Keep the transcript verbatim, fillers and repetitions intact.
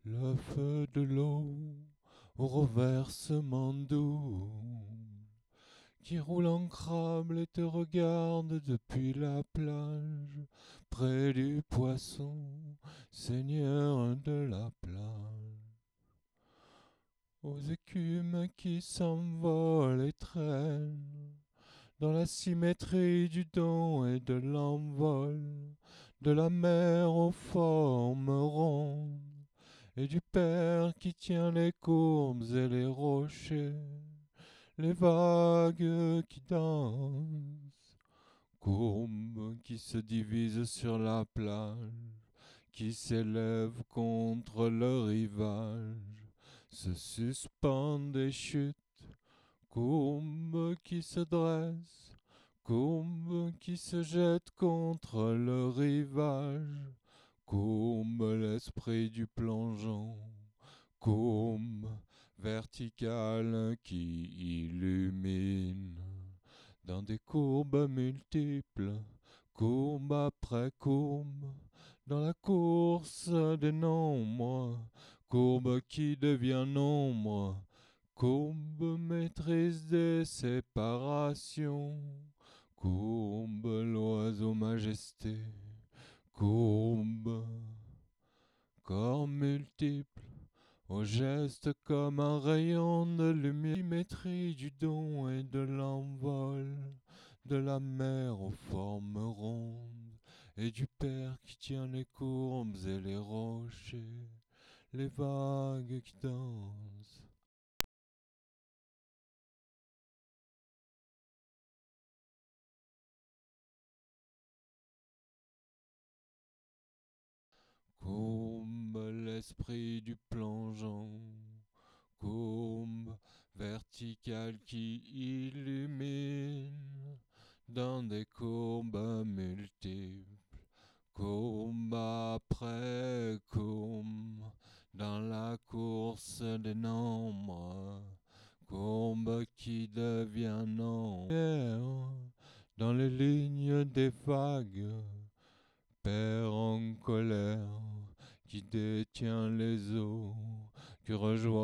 Le feu de l'eau au reversement doux qui roule en crabe et te regarde depuis la plage, près du poisson, seigneur de la plage. Aux écumes qui s'envolent et traînent dans la symétrie du don et de l'envol, de la mer aux formes rondes, et du père qui tient les courbes et les rochers, les vagues qui dansent, courbes qui se divisent sur la plage, qui s'élèvent contre le rivage, se suspendent et chutent, courbes qui se dressent, courbes qui se jettent contre le rivage, courbe l'esprit du plongeon, courbe verticale qui illumine dans des courbes multiples, courbe après courbe, dans la course des nombres, courbe qui devient nombre, courbe maîtrise des séparations, courbe l'oiseau majesté, courbe, corps multiple, au geste comme un rayon de lumière, symétrie du don et de l'envol, de la mer aux formes rondes, et du père qui tient les courbes et les rochers, les vagues qui dansent. Courbe l'esprit du plongeon, courbe verticale qui illumine dans des courbes multiples, courbe après courbe, dans la course des nombres, courbe qui devient nombre, dans les lignes des vagues, père en colère qui détient les eaux, qui rejoint